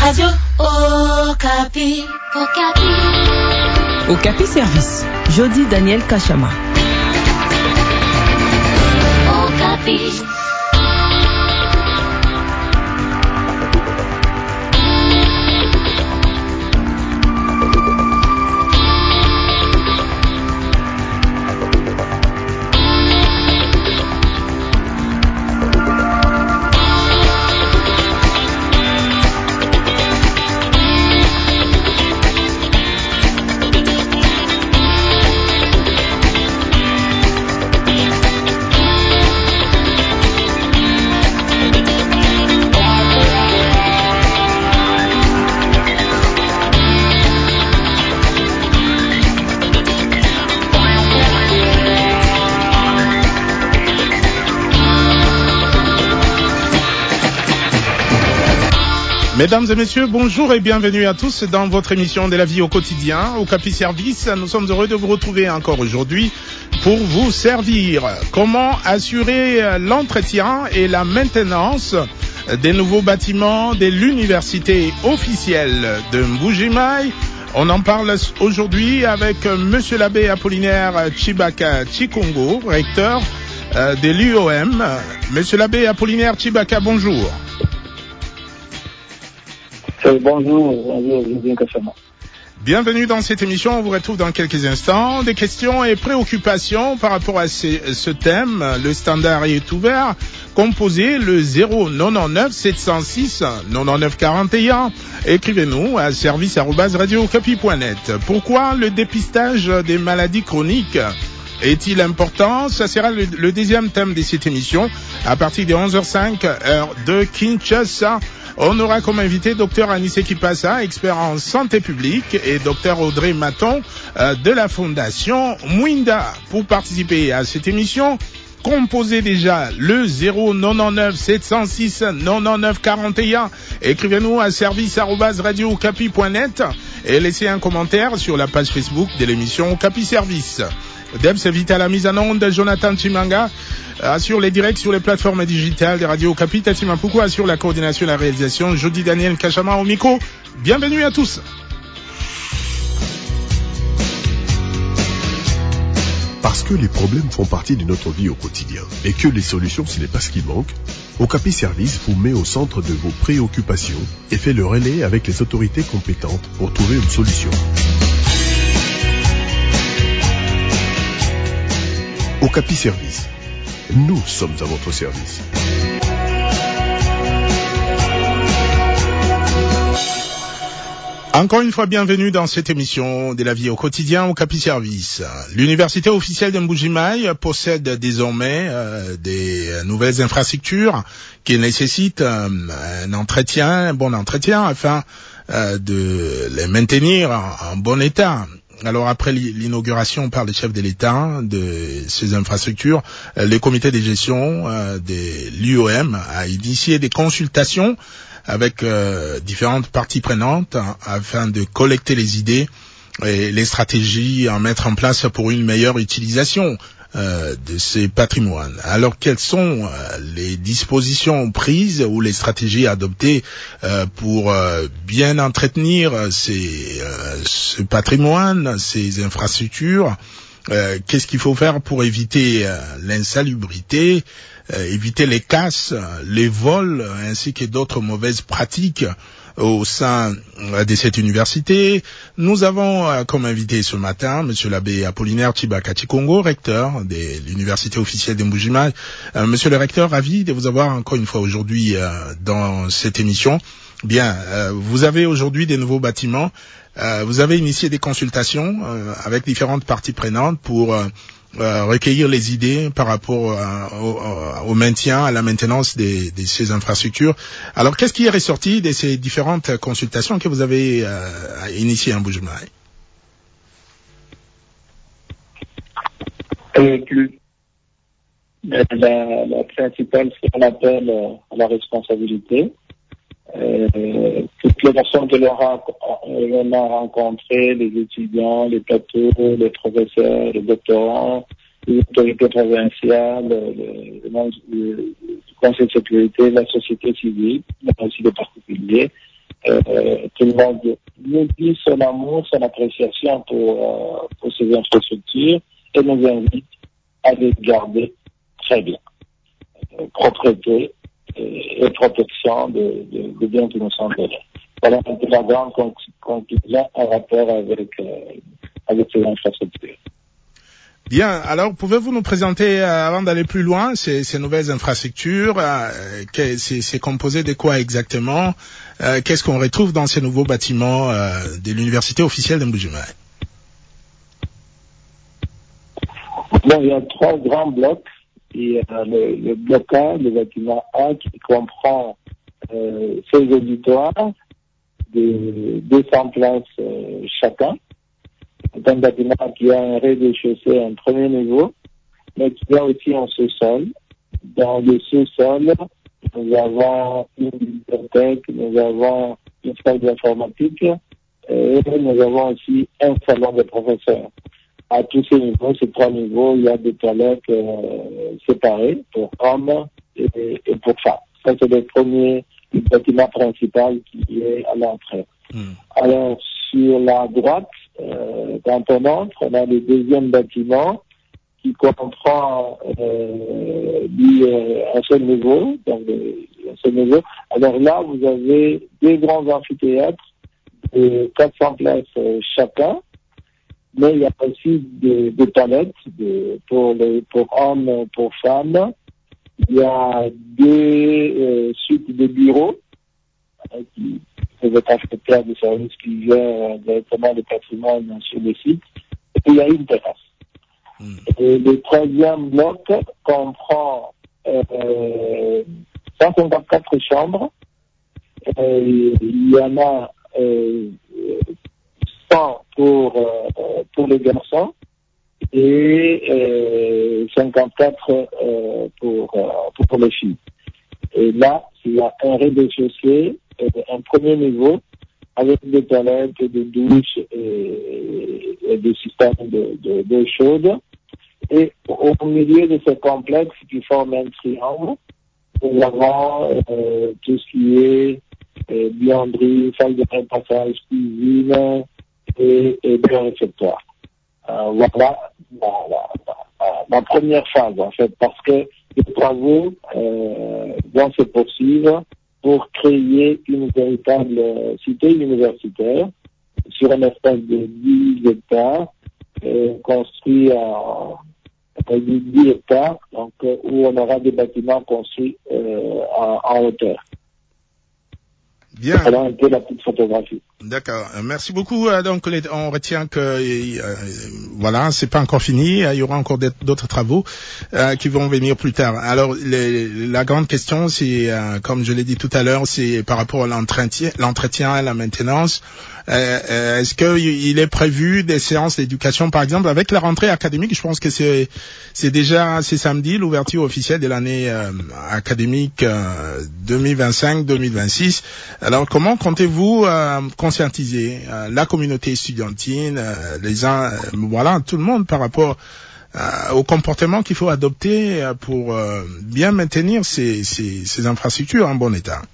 Radio Okapi. Okapi Service. Jody Daniel Kachama. Okapi. Mesdames et messieurs, bonjour et bienvenue à tous dans votre émission de la vie au quotidien, Okapi Service. Nous sommes heureux de vous retrouver encore aujourd'hui pour vous servir. Comment assurer l'entretien et la maintenance des nouveaux bâtiments de l'université officielle de Mbuji-Mayi? On en parle aujourd'hui avec monsieur l'abbé Apollinaire Chibaka Chikongo, recteur de l'UOM. Monsieur l'abbé Apollinaire Chibaka, bonjour. Bonjour, Julien Kachama. Bienvenue dans cette émission. On vous retrouve dans quelques instants. Des questions et préoccupations par rapport à ce thème. Le standard est ouvert. Composez le 099 706 99 41. Écrivez-nous à service@radiocapi.net. Pourquoi le dépistage des maladies chroniques est-il important? Ça sera le deuxième thème de cette émission à partir de 11h05 heure de Kinshasa. On aura comme invité Dr Anissé Kipassa, expert en santé publique, et Dr Audrey Maton de la Fondation Mwinda. Pour participer à cette émission, composez déjà le 099 706 99 41. Écrivez-nous à service@radiocapi.net et laissez un commentaire sur la page Facebook de l'émission Okapi Service. Deb s'invite à la mise en onde, Jonathan Chimanga assure les directs sur les plateformes digitales de Radio Okapi, Tati Mapuko assure la coordination et la réalisation, Jody Daniel Kachama au micro. Bienvenue à tous. Parce que les problèmes font partie de notre vie au quotidien et que les solutions ce n'est pas ce qui manque, Okapi Service vous met au centre de vos préoccupations et fait le relais avec les autorités compétentes pour trouver une solution. Okapi Service. Nous sommes à votre service. Encore une fois, bienvenue dans cette émission de la vie au quotidien Okapi Service. L'université officielle de Mbuji-Mayi possède désormais des nouvelles infrastructures qui nécessitent un bon entretien afin de les maintenir en bon état. Alors après l'inauguration par les chefs de l'État de ces infrastructures, le comité de gestion de l'UOM a initié des consultations avec différentes parties prenantes afin de collecter les idées et les stratégies à mettre en place pour une meilleure utilisation de ces patrimoines. Alors quelles sont les dispositions prises ou les stratégies adoptées pour bien entretenir ce patrimoine, ces infrastructures? Qu'est-ce qu'il faut faire pour éviter l'insalubrité, éviter les casses, les vols ainsi que d'autres mauvaises pratiques au sein de cette université? Nous avons comme invité ce matin monsieur l'abbé Apollinaire Chibaka Chikongo, recteur de l'université officielle de Mbuji-Mayi. Monsieur le recteur, ravi de vous avoir encore une fois aujourd'hui dans cette émission. Bien, vous avez aujourd'hui des nouveaux bâtiments. Vous avez initié des consultations avec différentes parties prenantes pour recueillir les idées par rapport au maintien, à la maintenance de ces infrastructures. Alors, qu'est-ce qui est ressorti de ces différentes consultations que vous avez initiées en Mbuji-Mayi? La principale, c'est un appel à la responsabilité. Toutes les personnes que l'on a rencontrées, les étudiants, les plateaux, les professeurs, les doctorants, les autorités provinciales, le conseil de sécurité, la société civile, mais aussi les particuliers, tout le monde nous dit son amour, son appréciation pour ces infrastructures et nous invite à les garder très bien. Propreté et protection de biens qui nous sont donnés. Voilà un peu la grande conclusion en rapport avec ces infrastructures. Bien, alors pouvez-vous nous présenter, avant d'aller plus loin, ces nouvelles infrastructures, c'est composé de quoi exactement, qu'est-ce qu'on retrouve dans ces nouveaux bâtiments de l'Université officielle de Mbuji-Mayi? Bon, il y a 3 grands blocs. Il y a le bloc A, le bâtiment A, qui comprend 16 auditoires de 200 places chacun. C'est un bâtiment qui a un rez-de-chaussée, un premier niveau, mais qui a aussi un sous-sol. Dans le sous-sol, nous avons une bibliothèque, nous avons une salle d'informatique et nous avons aussi un salon de professeurs. À tous ces niveaux, ces 3 niveaux, il y a des toilettes séparées pour hommes et pour femmes. Ça, c'est le bâtiment principal qui est à l'entrée. Alors, sur la droite, quand on entre, on a le deuxième bâtiment qui comprend un seul niveau, donc un seul niveau. Alors là, vous avez 2 grands amphithéâtres de 400 places chacun. Mais il y a aussi des toilettes pour hommes, pour femmes. Il y a 2 suites de bureaux qui peuvent être affectés à des services qui gèrent directement le patrimoine sur le site. Et puis il y a une terrasse. Et le 3e bloc comprend 154 chambres. Il y en a 100 pour les garçons et 54 pour les filles. Et là, il y a un rez-de-chaussée, un premier niveau avec des toilettes, des douches et des systèmes d'eau chaude. Et au milieu de ce complexe qui forme un triangle, nous avons tout ce qui est buanderie, salle de repassage, cuisine et des réfectoires. Voilà la première phase, en fait, parce que les travaux vont se poursuivre pour créer une véritable cité universitaire sur un espace de 10 hectares, construit à 10 hectares, donc, où on aura des bâtiments construits en hauteur. Bien. Voilà un peu la petite photographie. D'accord. Merci beaucoup. Donc, on retient que voilà, c'est pas encore fini. Il y aura encore d'autres travaux qui vont venir plus tard. Alors, la grande question, c'est, comme je l'ai dit tout à l'heure, c'est par rapport à l'entretien et la maintenance. Est-ce que il est prévu des séances d'éducation, par exemple, avec la rentrée académique? Je pense que c'est samedi l'ouverture officielle de l'année académique 2025-2026. Alors, comment comptez-vous conscientiser la communauté estudiantine, voilà, tout le monde par rapport au comportement qu'il faut adopter pour bien maintenir ces infrastructures en bon état?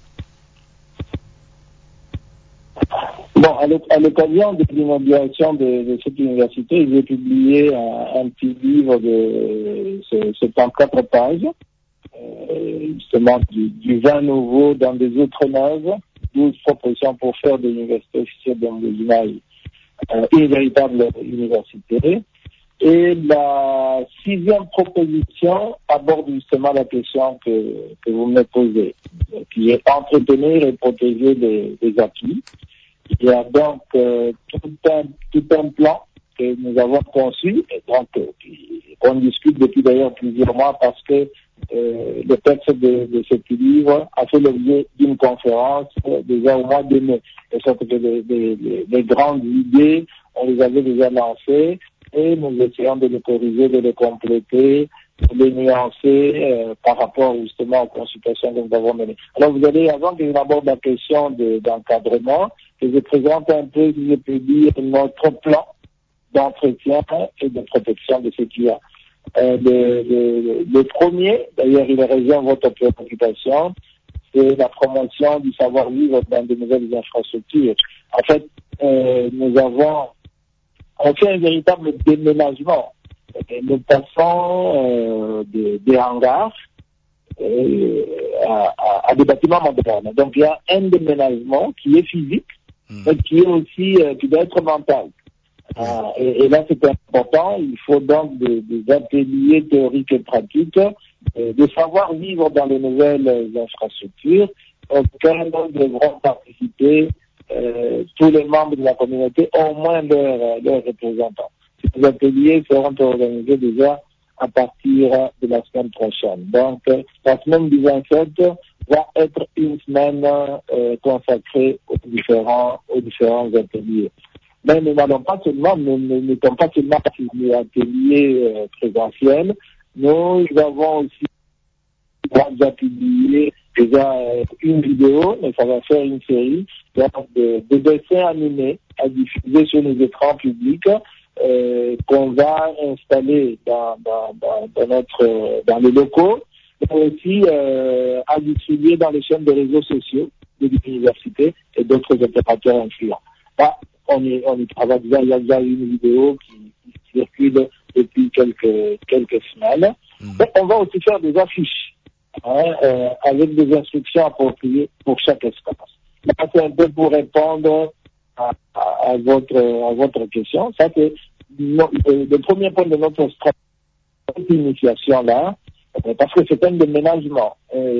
Bon, à l'occasion de l'inauguration de cette université, j'ai publié un petit livre de 74 pages, justement du vin nouveau dans des outre neuves, 12 propositions pour faire de l'université officielle de Mbuji-Mayi une véritable université. Et la 6e proposition aborde justement la question que vous me posez, qui est entretenir et protéger les acquis. Il y a donc tout un plan que nous avons conçu, et donc on discute depuis d'ailleurs plusieurs mois parce que le texte de ce livre a fait l'objet d'une conférence déjà au mois de mai. De sorte que les grandes idées, on les avait déjà lancées et nous essayons de les corriger, de les compléter, de les nuancer par rapport justement aux consultations que nous avons menées. Alors vous allez, avant que je n'aborde la question d'encadrement, que je présente un peu, si je peux dire, notre plan d'entretien et de protection de ce qu'il y a. Le premier, d'ailleurs il réserve votre préoccupation, et la promotion du savoir-vivre dans de nouvelles infrastructures. En fait, on fait un véritable déménagement. Nous passons des hangars à des bâtiments modernes. Donc il y a un déménagement qui est physique, mais qui est aussi qui doit être mental. Et là c'est important. Il faut donc des ateliers théoriques et pratiques, de savoir vivre dans les nouvelles infrastructures auxquelles devront participer tous les membres de la communauté, au moins leurs représentants. Ces ateliers seront organisés déjà à partir de la semaine prochaine. Donc, la semaine du 27 va être une semaine consacrée aux différents ateliers. Mais nous n'allons pas seulement, nous n'étions pas seulement sur les ateliers présentiels, nous avons aussi déjà publié déjà une vidéo, mais ça va faire une série de dessins animés à diffuser sur les écrans publics qu'on va installer dans les locaux, mais aussi à distribuer dans les chaînes de réseaux sociaux de l'université et d'autres opérateurs influents. Là, on y travaille déjà. Il y a déjà une vidéo qui circule depuis quelques semaines. Mais on va aussi faire des affiches avec des instructions appropriées pour chaque espace. Là, c'est un peu pour répondre à votre question. Ça, c'est le premier point de notre stratégie d'initiation là, parce que c'est un déménagement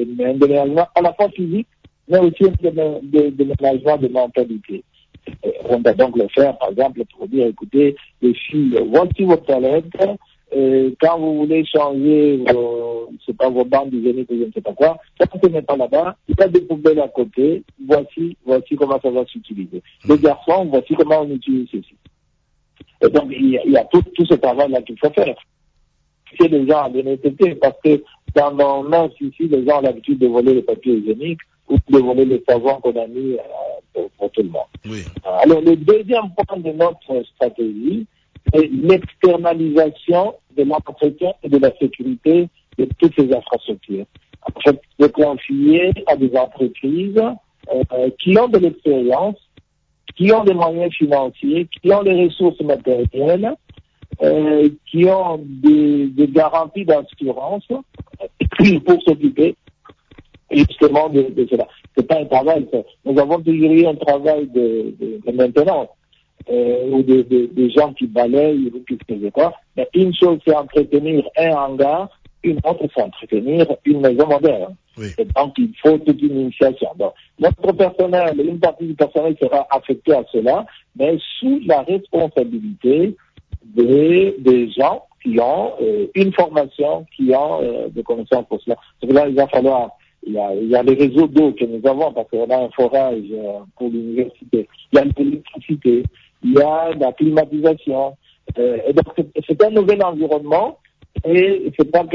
à la fois physique, mais aussi un déménagement de mentalité. On va donc le faire, par exemple, pour dire, écoutez, les filles, voici vos toilettes, quand vous voulez changer vos bandes hygiéniques ou je ne sais pas quoi, ça ne se met pas là-bas, il y a des poubelles à côté, voici comment ça va s'utiliser. Les garçons, voici comment on utilise ceci. Et donc, il y a tout ce travail-là qu'il faut faire. C'est les gens à l'honnêteté, parce que dans nos mains ici, les gens ont l'habitude de voler les papiers hygiéniques ou de voler les savons qu'on a mis pour tout le monde. Oui. Alors, le deuxième point de notre stratégie, c'est l'externalisation de l'entretien et de la sécurité de toutes ces infrastructures. En fait, de confier à des entreprises qui ont de l'expérience, qui ont des moyens financiers, qui ont des ressources matérielles, qui ont des garanties d'assurance pour s'occuper justement de cela. C'est pas un travail. Nous avons toujours eu un travail de maintenance ou des gens qui balayent ou qui ne faisaient pas. Mais une chose, c'est entretenir un hangar, une autre, c'est entretenir une maison moderne. Oui. Et donc, il faut toute une initiation. Donc, notre personnel, une partie du personnel sera affectée à cela, mais sous la responsabilité des gens qui ont une formation, qui ont des connaissances pour cela. Donc là, il va falloir, il y a les réseaux d'eau que nous avons, parce qu'on a un forage pour l'université, il y a l'électricité, il y a la climatisation, et donc c'est un nouvel environnement, et c'est pas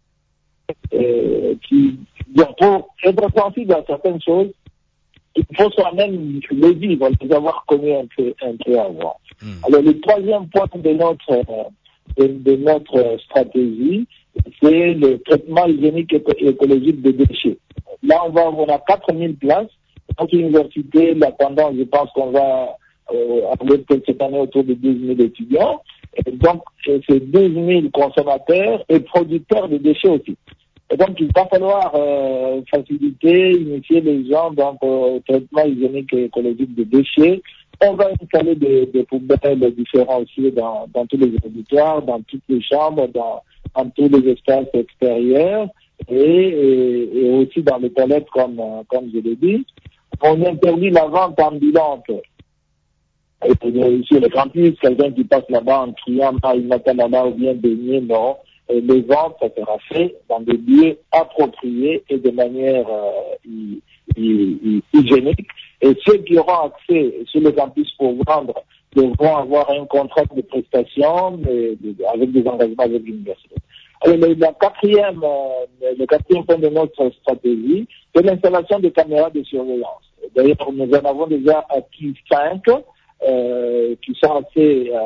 donc pour être sensible à certaines choses, il faut soi-même les vivre, les avoir connus un peu avant. Alors, le troisième point de notre stratégie, c'est le traitement hygiénique et écologique des déchets. Là, on a 4000 places. Notre université, la tendance, je pense qu'on va avoir cette année autour de 12 000 étudiants. Et donc, c'est 12 000 consommateurs et producteurs de déchets aussi. Et donc, il va falloir faciliter, initier les gens au traitement hygiénique et écologique des déchets. On va installer des poubelles différenciées dans tous les auditoires, dans toutes les chambres, dans tous les espaces extérieurs et aussi dans les toilettes, comme je l'ai dit. On interdit la vente ambulante. Et sur le campus, quelqu'un qui passe là-bas en criant « il m'attend là-bas » ou bien « baigner », non. Et les ventes, ça sera fait dans des lieux appropriés et de manière hygiénique. Et ceux qui auront accès sur le campus pour vendre devront avoir un contrat de prestation avec des engagements avec l'université. Alors, le quatrième point de notre stratégie, c'est l'installation de caméras de surveillance. D'ailleurs, nous en avons déjà acquis 5 qui sont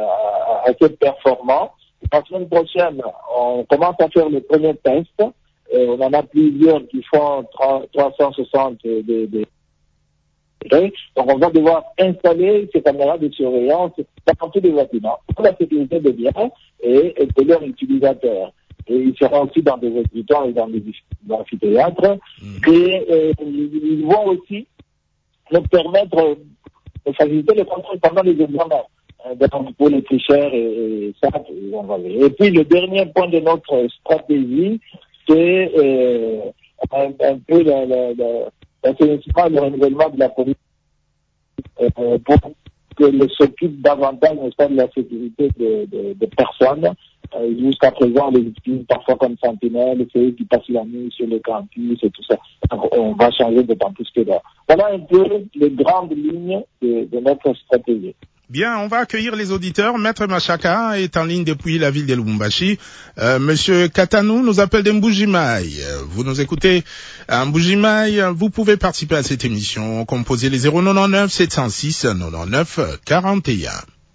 assez performants. La semaine prochaine, on commence à faire le premier test on en a plusieurs qui font 360 degrés. Donc on va devoir installer ces caméras de surveillance dans tous les bâtiments pour la sécurité des biens et de leurs utilisateurs. Et ils seront aussi dans des hôpitaux et dans des amphithéâtres. Et ils vont aussi nous permettre de faciliter le contrôle pendant les examens. Donc pour les tricheurs et ça, on va ver. Et puis le dernier point de notre stratégie, c'est un peu l'assainissement et le renouvellement de la police pour qu'elle s'occupe davantage de la sécurité de personnes. Jusqu'à présent, on les utilise parfois comme sentinelles, c'est eux qui passent la nuit sur le campus et tout ça. Donc, on va changer d'autant plus que là. Voilà un peu les grandes lignes de notre stratégie. Bien, on va accueillir les auditeurs. Maître Machaka est en ligne depuis la ville de Lubumbashi. Monsieur Katanou nous appelle de Mbujimaï. Vous nous écoutez à Mbujimaï. Vous pouvez participer à cette émission. Composez les 099 706 99 41.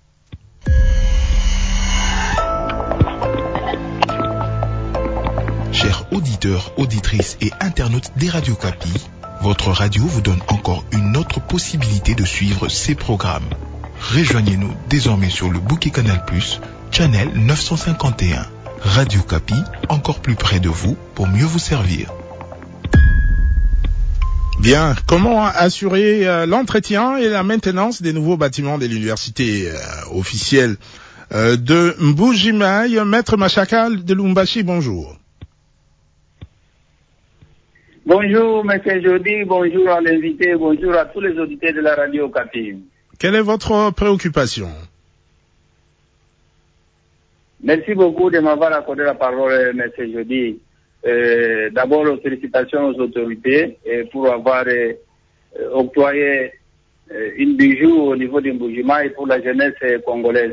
Chers auditeurs, auditrices et internautes des Radio Okapi, votre radio vous donne encore une autre possibilité de suivre ces programmes. Rejoignez-nous désormais sur le bouquet Canal+, channel 951. Radio Okapi, encore plus près de vous pour mieux vous servir. Bien, comment assurer l'entretien et la maintenance des nouveaux bâtiments de l'université officielle de Mbujimaï? Maître Machaka de Lubumbashi, bonjour. Bonjour, M. Jody, bonjour à l'invité, bonjour à tous les auditeurs de la radio Okapi. Quelle est votre préoccupation? Merci beaucoup de m'avoir accordé la parole, M. Jody. D'abord, félicitations aux autorités pour avoir octroyé une bijou au niveau du Mbujimaï pour la jeunesse congolaise.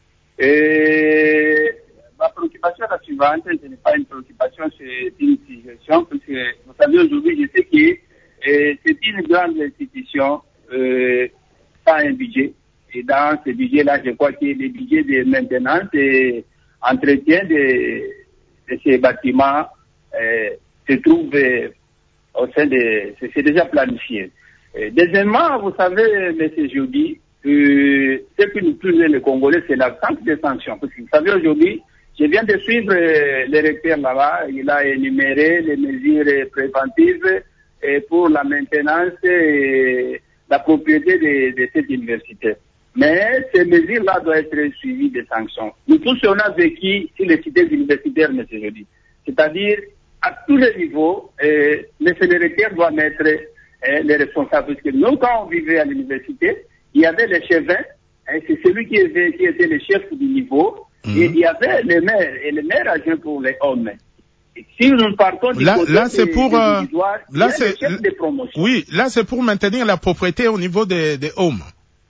Ma préoccupation est la suivante, ce n'est pas une préoccupation, c'est une suggestion, parce que vous savez aujourd'hui, je sais que c'est une grande institution, pas un budget. Et dans ce budget-là, je crois que les budgets de maintenance et entretien de ces bâtiments se trouvent au sein de... C'est déjà planifié. Deuxièmement, vous savez, M. Jody, ce qui nous plaît les Congolais, c'est l'absence de sanctions. Parce que vous savez, aujourd'hui, je viens de suivre le recteur là-bas. Il a énuméré les mesures préventives pour la maintenance et la propriété de cette université. Mais ces mesures-là doivent être suivies de sanctions. Nous tous, on a vécu sur les cités universitaires, M. Jody. C'est-à-dire, à tous les niveaux, le recteur doit mettre les responsables. Parce que nous, quand on vivait à l'université, il y avait le chef, c'est celui qui était le chef du niveau. Et il y avait les maires, et les maires agent pour les hommes. Et si nous partons du côté c'est pour, le chef de promotion. Oui, là c'est pour maintenir la propriété au niveau des hommes.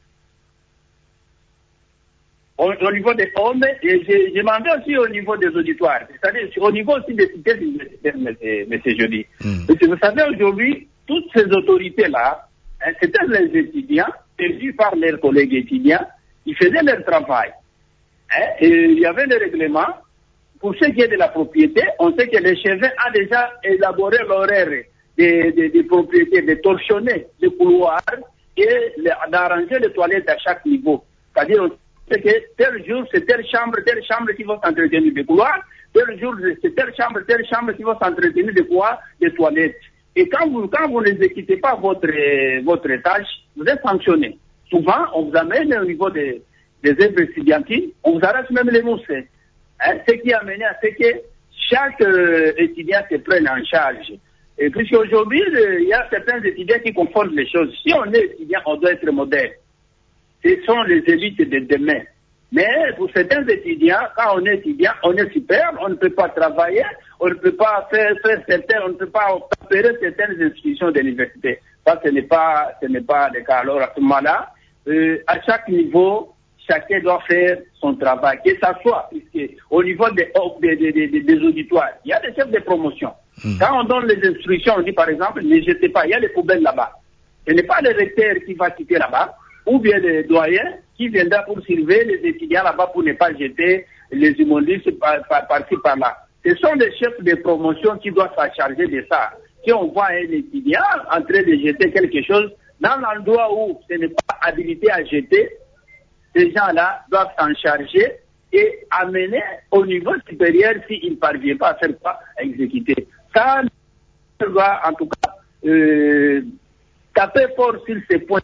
Au niveau des hommes, et je m'en vais aussi au niveau des auditoires. C'est-à-dire au niveau aussi des cités universitaires, M. Jody. Parce que vous savez, aujourd'hui, toutes ces autorités-là, c'était les étudiants, élus par leurs collègues étudiants, qui faisaient leur travail. Et il y avait le règlement. Pour ce qui est de la propriété, on sait que le chef a déjà élaboré l'horaire des propriétés, de torchonner les couloirs et d'arranger les toilettes à chaque niveau. C'est-à-dire, on sait que tel jour, c'est telle chambre qui va s'entretenir des couloirs, tel jour, c'est telle chambre qui va s'entretenir des couloirs, des toilettes. Et quand vous n'exécutez pas votre tâche, vous êtes sanctionné. Souvent, on vous amène au niveau des œuvres étudiantines, on vous arrache même les mousses. Ce qui a mené à ce que chaque étudiant se prenne en charge. Et puisqu'aujourd'hui, il y a certains étudiants qui confondent les choses. Si on est étudiant, on doit être modèle. Ce sont les élites de demain. Mais pour certains étudiants, quand on est étudiant, on est super, on ne peut pas travailler, on ne peut pas faire certains, on ne peut pas opérer certaines institutions de l'université. Ça, ce n'est pas le cas. Alors, à ce moment-là, à chaque niveau, chacun doit faire son travail, que ça soit, puisque au niveau des auditoires, il y a des chefs de promotion. Quand on donne les instructions, on dit par exemple, ne jetez pas, il y a les poubelles là-bas. Ce n'est pas le recteur qui va quitter là-bas, ou bien le doyen qui viendra pour surveiller les étudiants là-bas pour ne pas jeter les immondices par-ci, par-là. ce sont les chefs de promotion qui doivent s'en charger de ça. Si on voit un étudiant en train de jeter quelque chose dans l'endroit où ce n'est pas habilité à jeter, ces gens-là doivent s'en charger et amener au niveau supérieur s'ils ne parviennent pas à faire quoi, à exécuter. Ça doit en tout cas taper fort sur ces points.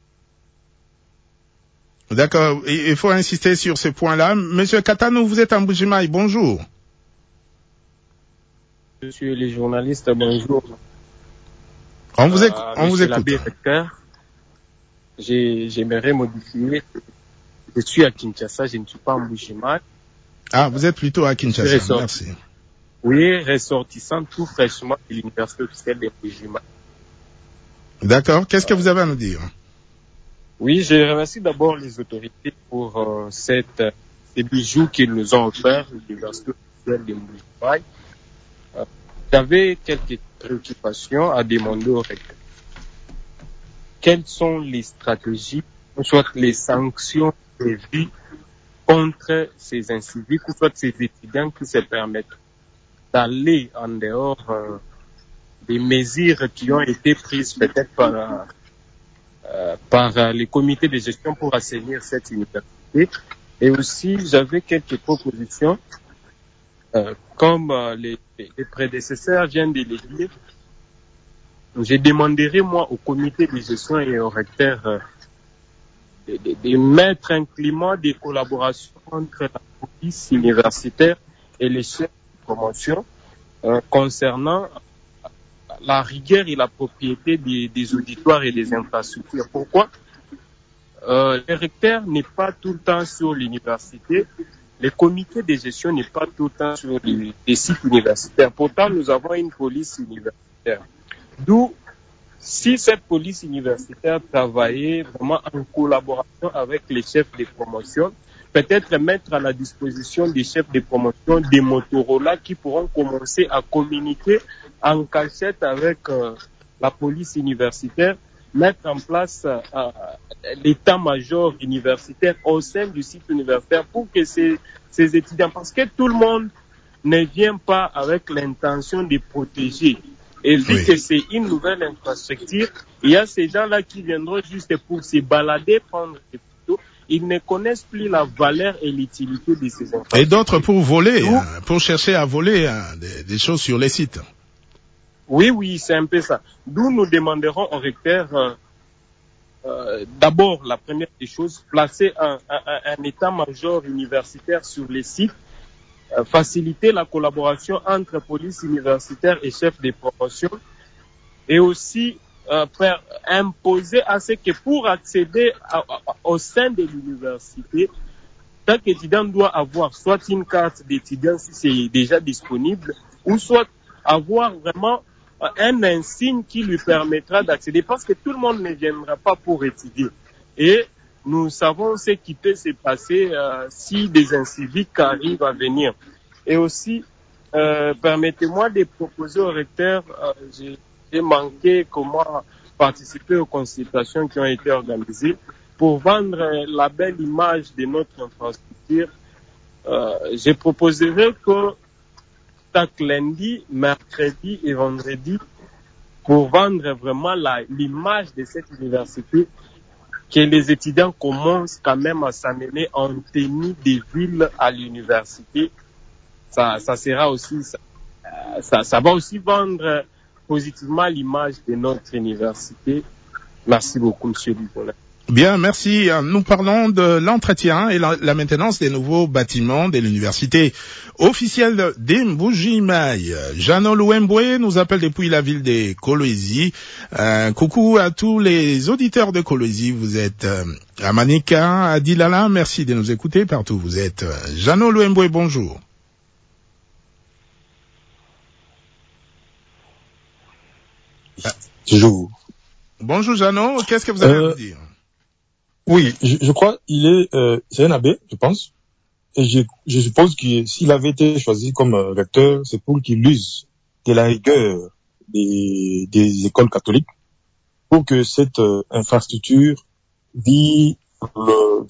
D'accord, il faut insister sur ce point-là. Monsieur Katano, vous êtes en Mbuji-Mayi, bonjour. Monsieur les journalistes, bonjour. On vous écoute. L'abbé recteur, j'aimerais modifier. Je suis à Kinshasa, je ne suis pas en Mbuji-Mayi. Ah, vous êtes plutôt à Kinshasa, merci. Oui, ressortissant tout fraîchement de l'université officielle de Mbuji-Mayi. D'accord, qu'est-ce que vous avez à nous dire? Oui, je remercie d'abord les autorités pour ces bijoux qu'ils nous ont offerts, l'université officielle de Mbuji-Mayi. J'avais quelques préoccupations à demander au recteur. Quelles sont les stratégies, soit les sanctions prévues contre ces inciviques, ou soit ces étudiants qui se permettent d'aller en dehors des mesures qui ont été prises peut-être par les comités de gestion pour assainir cette université. Et aussi, j'avais quelques propositions, comme les prédécesseurs viennent de les dire. Je demanderai, moi, au comité de gestion et au recteur de mettre un climat de collaboration entre la police universitaire et les chefs de promotion concernant la rigueur et la propriété des auditoires et des infrastructures. Pourquoi? Le recteur n'est pas tout le temps sur l'université, le comité de gestion n'est pas tout le temps sur les sites universitaires. Pourtant, nous avons une police universitaire. D'où, si cette police universitaire travaillait vraiment en collaboration avec les chefs de promotion, peut-être mettre à la disposition des chefs de promotion des Motorola qui pourront commencer à communiquer en cachette avec la police universitaire, mettre en place l'état-major universitaire au sein du site universitaire pour que ces étudiants, parce que tout le monde ne vient pas avec l'intention de protéger. Et vu que c'est une nouvelle infrastructure, il y a ces gens-là qui viendront juste pour se balader, prendre des photos. Ils ne connaissent plus la valeur et l'utilité de ces infrastructures. Et d'autres pour voler, pour chercher à voler des choses sur les sites. Oui, c'est un peu ça. D'où nous demanderons au recteur, d'abord, la première des choses, placer un état-major universitaire sur les sites, faciliter la collaboration entre police universitaire et chefs de promotion, et aussi imposer à ce que pour accéder au sein de l'université, chaque étudiant doit avoir soit une carte d'étudiant si c'est déjà disponible, ou soit avoir vraiment un insigne qui lui permettra d'accéder, parce que tout le monde ne viendra pas pour étudier. Et nous savons ce qui peut se passer si des inciviques arrivent à venir. Et aussi, permettez-moi de proposer au recteur, j'ai manqué comment participer aux consultations qui ont été organisées pour vendre la belle image de notre infrastructure. Je proposerai que chaque lundi, mercredi et vendredi, pour vendre vraiment l'image de cette université, que les étudiants commencent quand même à s'amener en tenue de ville à l'université. Ça sera aussi, ça va aussi vendre positivement l'image de notre université. Merci beaucoup, monsieur Dubois. Bien, merci. Nous parlons de l'entretien et la maintenance des nouveaux bâtiments de l'université officielle d'Mbuji-Mayi. Jeannot Louemboué nous appelle depuis la ville de Kolwezi. Coucou à tous les auditeurs de Kolwezi. Vous êtes à Manika, à Dilala. Merci de nous écouter partout. Vous êtes Jeannot Louemboué, bonjour. Toujours. Bonjour Jeannot, qu'est-ce que vous avez à nous dire? Oui, je crois c'est un abbé, je pense. Et je suppose que s'il avait été choisi comme recteur, c'est pour qu'il use de la rigueur des écoles catholiques pour que cette infrastructure vive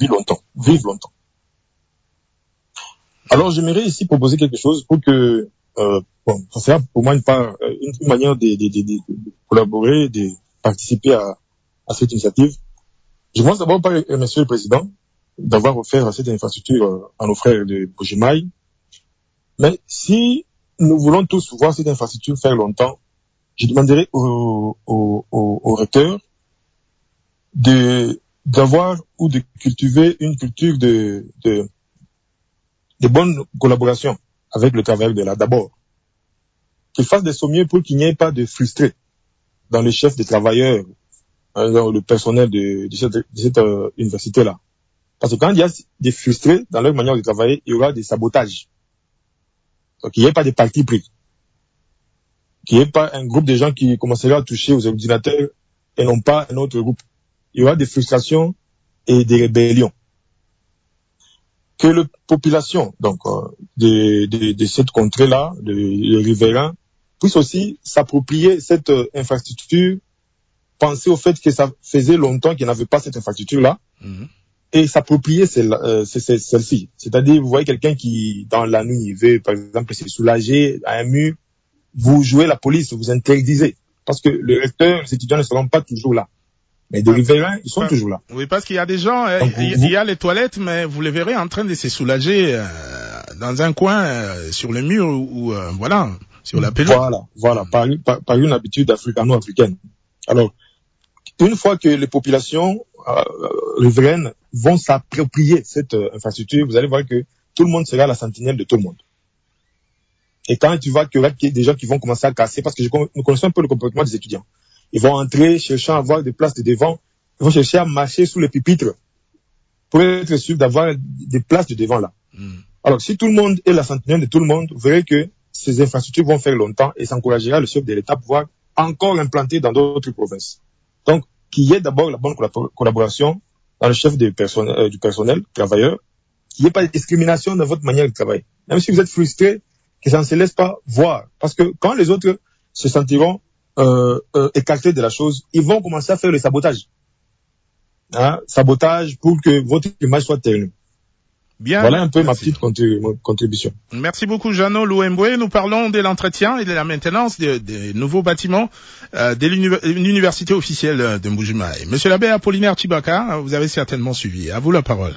longtemps. Alors j'aimerais ici proposer quelque chose pour que ça sera pour moi une manière de collaborer, de participer à cette initiative. Je commence d'abord par remercier le président d'avoir offert cette infrastructure à nos frères de Bujimaï. Mais si nous voulons tous voir cette infrastructure faire longtemps, je demanderai au recteur d'avoir ou de cultiver une culture de bonne collaboration avec le travailleur de là. D'abord, qu'il fasse de son mieux pour qu'il n'y ait pas de frustrés dans le chef des travailleurs, dans le personnel de cette université-là. Parce que quand il y a des frustrés dans leur manière de travailler, il y aura des sabotages. Donc, il n'y ait pas de parti pris. Qu'il n'y ait pas un groupe de gens qui commencera à toucher aux ordinateurs et non pas un autre groupe. Il y aura des frustrations et des rébellions. Que la population, donc, de cette contrée-là, les riverains, puisse aussi s'approprier cette infrastructure, penser au fait que ça faisait longtemps qu'il n'y avait pas cette infrastructure-là, et s'approprier celle-ci. C'est-à-dire, vous voyez quelqu'un qui, dans la nuit, veut, par exemple, se soulager à un mur, vous jouez la police, vous interdisez. Parce que le recteur, les étudiants ne seront pas toujours là. Mais des riverains, ils sont toujours là. Oui, parce qu'il y a des gens, il y a les toilettes, mais vous les verrez en train de se soulager dans un coin, sur le mur, ou voilà, sur la pelouse. Voilà, par une habitude africano-africaine. Alors, une fois que les populations riveraines vont s'approprier cette infrastructure, vous allez voir que tout le monde sera la sentinelle de tout le monde. Et quand tu vois qu'il y aura des gens qui vont commencer à casser, parce que nous connaissons un peu le comportement des étudiants. Ils vont entrer cherchant à avoir des places de devant. Ils vont chercher à marcher sous les pupitres pour être sûr d'avoir des places de devant là. Alors, si tout le monde est la sentinelle de tout le monde, vous verrez que ces infrastructures vont faire longtemps et ça encouragera le chef de l'État à pouvoir encore implanter dans d'autres provinces. Donc, qu'il y ait d'abord la bonne collaboration dans le chef du personnel, travailleur, qu'il n'y ait pas de discrimination dans votre manière de travailler. Même si vous êtes frustré, que ça ne se laisse pas voir. Parce que quand les autres se sentiront écartés de la chose, ils vont commencer à faire le sabotage. Sabotage pour que votre image soit ternie. Bien. Voilà un peu ma petite contribution. Merci beaucoup, Jeannot Louemboué. Nous parlons de l'entretien et de la maintenance des nouveaux bâtiments de l'université officielle de Mbujimaï. Monsieur l'abbé Apollinaire Chibaka, vous avez certainement suivi. À vous la parole.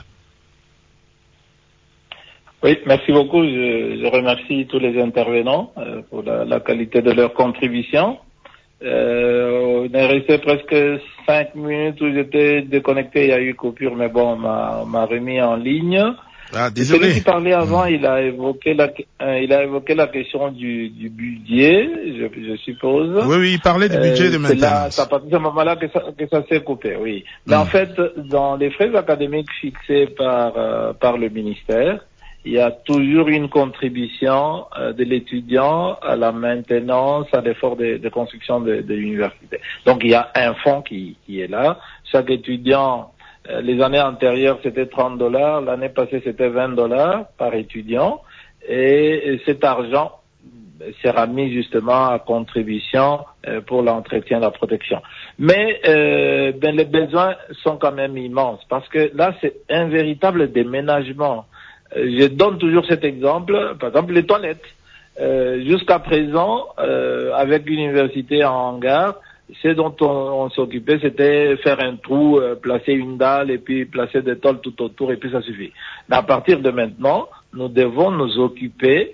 Oui, merci beaucoup. Je remercie tous les intervenants pour la qualité de leur contribution. On est resté presque 5 minutes où j'étais déconnecté, il y a eu coupure, mais bon, on m'a remis en ligne. Ah, désolé. Celui qui parlait avant, il a évoqué la question du budget, je suppose. Oui, il parlait du budget de maintenance. C'est à partir de ce moment-là que ça s'est coupé, oui. Mais en fait, dans les frais académiques fixés par le ministère, il y a toujours une contribution de l'étudiant à la maintenance, à l'effort de construction de l'université. Donc il y a un fonds qui est là. Chaque étudiant, les années antérieures c'était $30, l'année passée c'était $20 par étudiant, et cet argent sera mis justement à contribution pour l'entretien, la protection. Mais les besoins sont quand même immenses, parce que là c'est un véritable déménagement. Je donne toujours cet exemple, par exemple les toilettes. Jusqu'à présent, avec l'université en hangar, ce dont on s'occupait, c'était faire un trou, placer une dalle et puis placer des tôles tout autour et puis ça suffit. Mais à partir de maintenant, nous devons nous occuper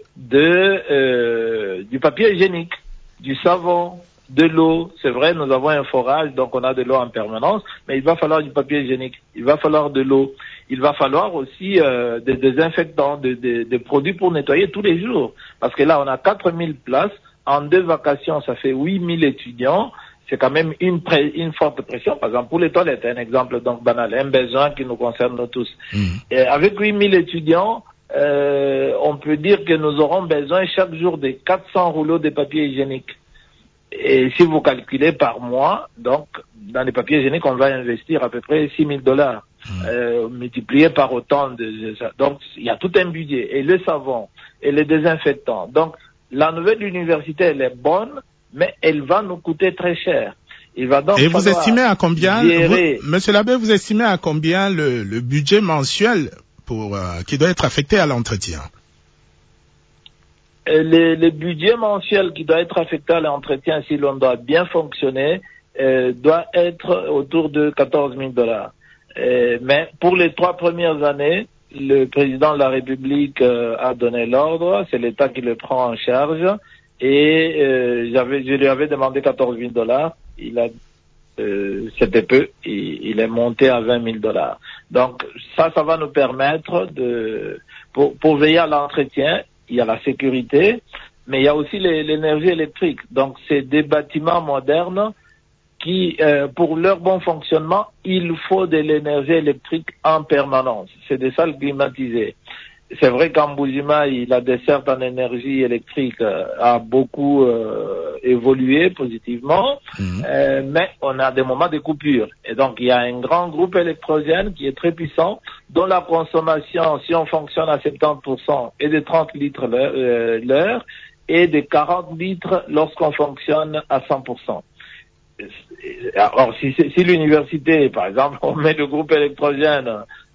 du papier hygiénique, du savon, de l'eau. C'est vrai, nous avons un forage, donc on a de l'eau en permanence, mais il va falloir du papier hygiénique, il va falloir de l'eau. Il va falloir aussi des désinfectants, des produits pour nettoyer tous les jours. Parce que là, on a 4000 places. En 2 vacations, ça fait 8000 étudiants. C'est quand même une forte pression. Par exemple, pour les toilettes, un exemple donc banal, un besoin qui nous concerne nous tous. Et avec 8000 étudiants, on peut dire que nous aurons besoin chaque jour de 400 rouleaux de papier hygiénique. Et si vous calculez par mois, donc, dans les papiers hygiéniques, on va investir à peu près $6000. Multiplié par autant de ça. Donc il y a tout un budget, et le savon et les désinfectants. Donc la nouvelle université, elle est bonne, mais elle va nous coûter très cher. Il va donc et vous estimez à combien, monsieur l'abbé, vous estimez à combien le budget mensuel qui doit être affecté à l'entretien? Le budget mensuel qui doit être affecté à l'entretien, si l'on doit bien fonctionner, doit être autour de $14,000. Mais pour les 3 premières années, le président de la République a donné l'ordre, c'est l'État qui le prend en charge, et je lui avais demandé $14,000. Il a c'était peu, il est monté à $20,000. Donc ça va nous permettre pour veiller à l'entretien. Il y a la sécurité, mais il y a aussi l'énergie électrique. Donc c'est des bâtiments modernes qui, pour leur bon fonctionnement, il faut de l'énergie électrique en permanence. C'est des salles climatisées. C'est vrai qu'en Mbuji-Mayi, la desserte en énergie électrique a beaucoup évolué positivement, mais on a des moments de coupure. Et donc, il y a un grand groupe électrogène qui est très puissant, dont la consommation, si on fonctionne à 70%, est de 30 litres l'heure et de 40 litres lorsqu'on fonctionne à 100%. Alors, si l'université, par exemple, on met le groupe électrogène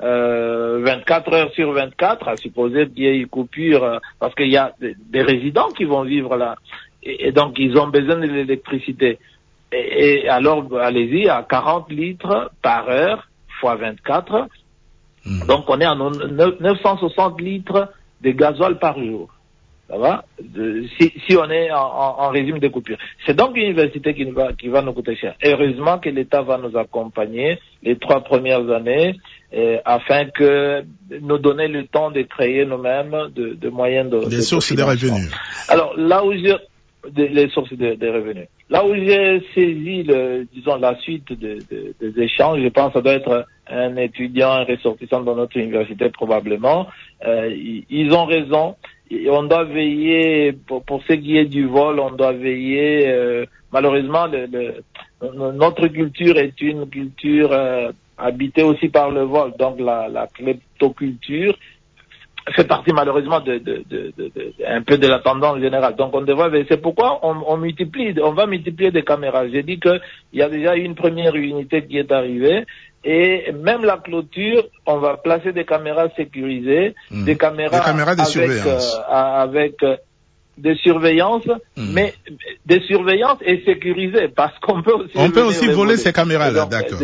24 heures sur 24, à supposer qu'il y ait une coupure, parce qu'il y a des résidents qui vont vivre là, et donc ils ont besoin de l'électricité. Et alors, allez-y, à 40 litres par heure, fois 24, donc on est à 960 litres de gasoil par jour. Ça va? Si on est en régime de coupure. C'est donc l'université qui va nous coûter cher. Heureusement que l'État va nous accompagner les 3 premières années, afin que nous donner le temps de créer nous-mêmes de moyens de sources de revenus. Alors, là où les sources de revenus. Là où j'ai saisi la suite des échanges, je pense que ça doit être un étudiant, un ressortissant de notre université probablement. Ils ont raison. On doit veiller, pour ce qui est du vol, on doit veiller, malheureusement, notre culture est une culture habitée aussi par le vol, donc la kleptoculture fait partie malheureusement un peu de la tendance générale. Donc on devrait veiller. C'est pourquoi on va multiplier des caméras. J'ai dit que il y a déjà une première unité qui est arrivée. Et même la clôture, on va placer des caméras sécurisées, des caméras de surveillance. avec de surveillance, mais des surveillances et sécurisées, parce qu'on peut aussi voler ces caméras-là, d'accord.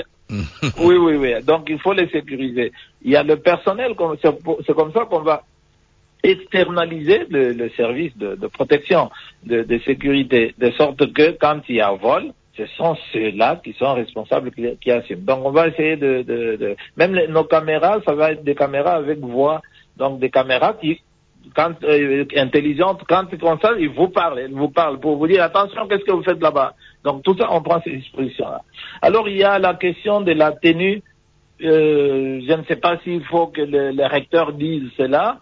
Oui. Donc il faut les sécuriser. Il y a le personnel, c'est comme ça qu'on va externaliser le service de protection, de sécurité, de sorte que quand il y a vol, ce sont ceux-là qui sont responsables, qui assument. Donc on va essayer même nos caméras, ça va être des caméras avec voix, donc des caméras qui, intelligentes, quand ils vous parlent pour vous dire attention, qu'est-ce que vous faites là-bas. Donc tout ça, on prend ces dispositions-là. Alors il y a la question de la tenue. Je ne sais pas s'il faut que le recteur dise cela.